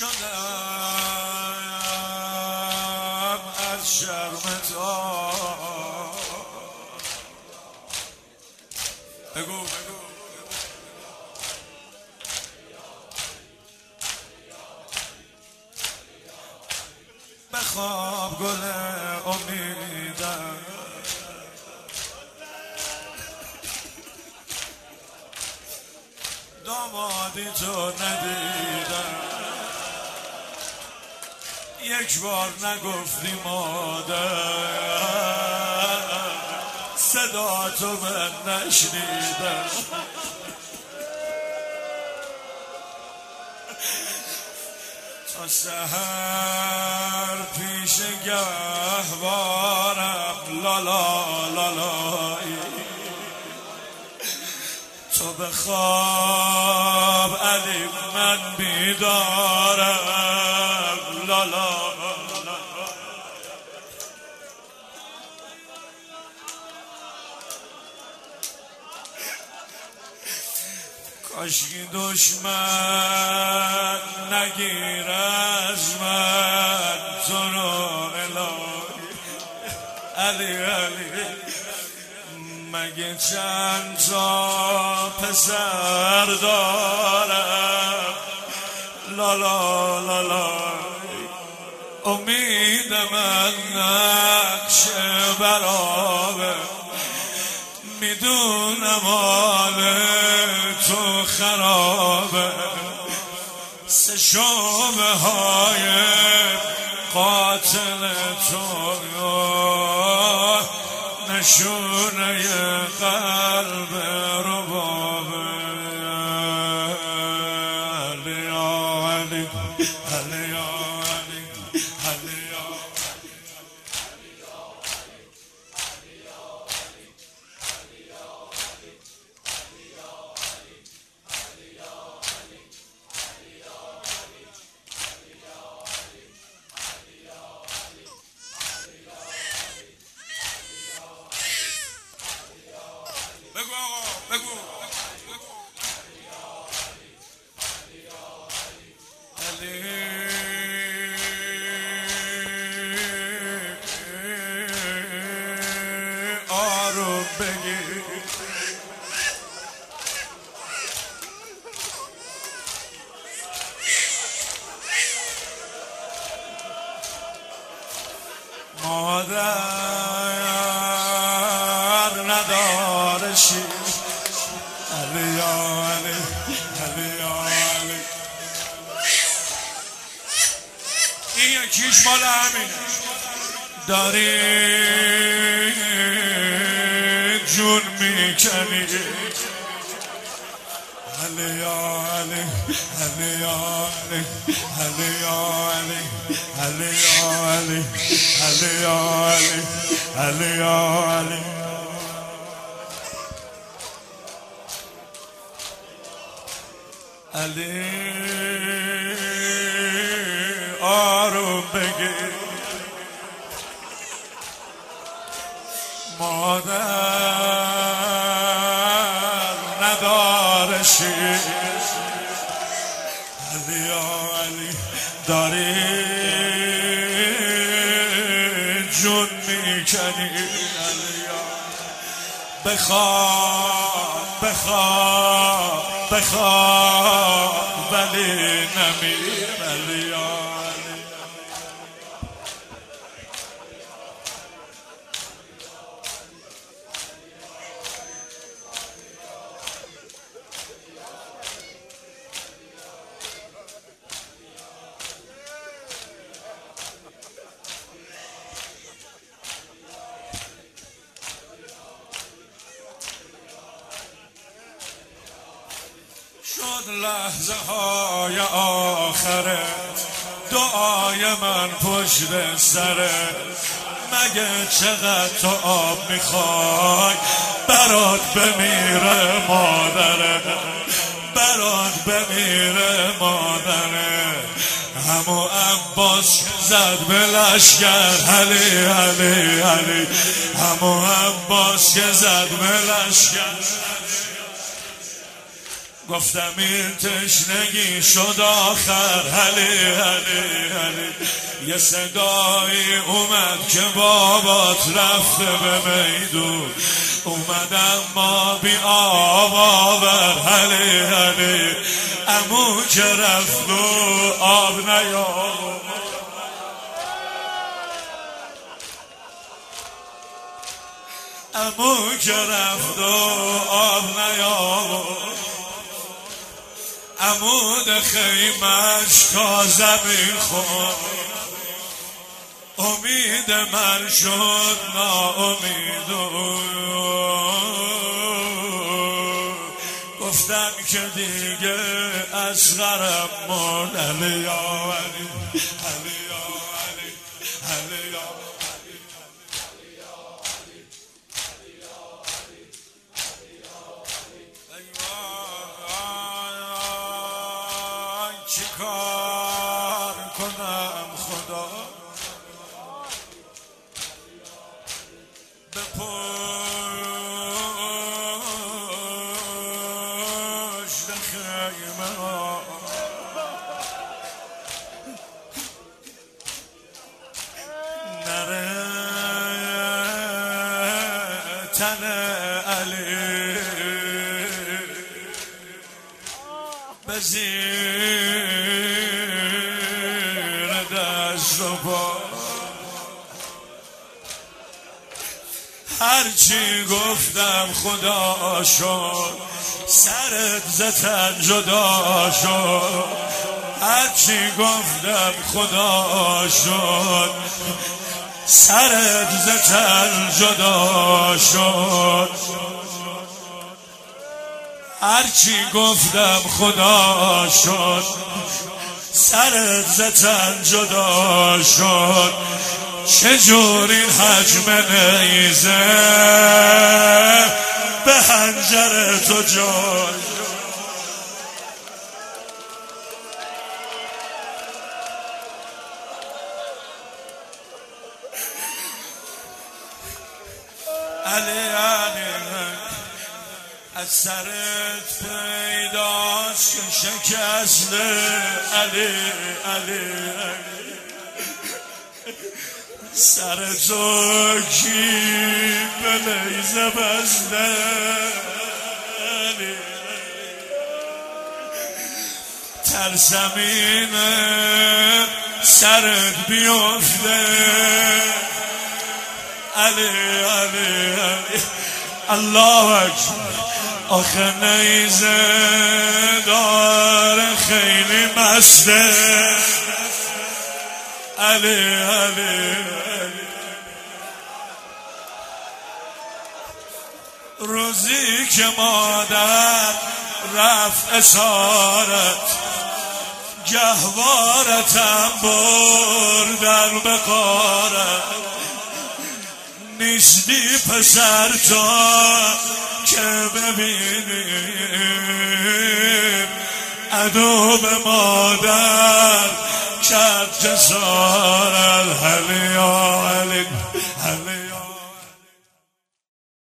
شدم از شرم تو. بگو بخواب گل امیدم، دامادی تو ندیدم، یک بار نگفتی مادر، صدا تو من نشنیدم. تا سحر پیش گهوارم لالا لالایی، تو بخواب علی من بیدارم لالا. کاشکی دشمن نگیر از من تو رو الهی علی علی، مگه چند تا پسر دارم لالا لالا. امید من نقش برابه، میدونم حال تو خرابه، سه شعبه های قاتل تو نشونه قلب ربابه. علی علی علی علی علی بگو آروم بگیر، مادر نداره شیر. علی علی علی علی، این یکیش مال همینه. داری جون میکنی علی علی علی علی علی علی علی علی علی علی علی علی. علی آروم بگیر، مادر نداره شیر. علی علی داری جون میکنی علی، بخواب بخواب بخواب ولی نمیر علی علی. شد لحظه های آخرت، دعای من پشت سرت، مگه چقدر تو آب میخوای برات بمیره مادرت، برات بمیره مادرت. همو عباس زد به لشگر علی علی علی، همو عباس که زد به لشگر گفتم این تشنگی شد آخر. هلی هلی هلی یه صدایی اومد که بابات رفته به میدون، اومدم ما بی آب آور. هلی هلی عمو که رفت و آب نیاورد، عمو که رفت و آب نیاورد. عمود خیمش تا زمین خورد، امید من شد ناامید. گفتم که دیگه اصغرم مرد. علی یا علی، علی یا علی، علی یا چی کار کنم خدا به پشت خیمه نره تن علی به زیر دست و پا. هرچی گفتم خدا شد، سرت زتن جدا شد. هرچی گفتم خدا شد، سرت زتن جدا شد. هرچی گفتم خدا شد، سرت زتن جدا شد. چجور این حجم نیزه به حنجر تو جای علی علی از سرت پیداست که شکست. علی علی علی سر تو کی به نیزه بسته. علی ترسم این سرت بیفته. علی علی علی الله اکبر. آخه نیزه داره خیلی مسته. علی علی روزی که مادر رفت اسارت، گهوارتم بردن به غارت. نیستی پسر تا که ببینیم عدو به مادر کرد جسارت. هلی یا علی، هلی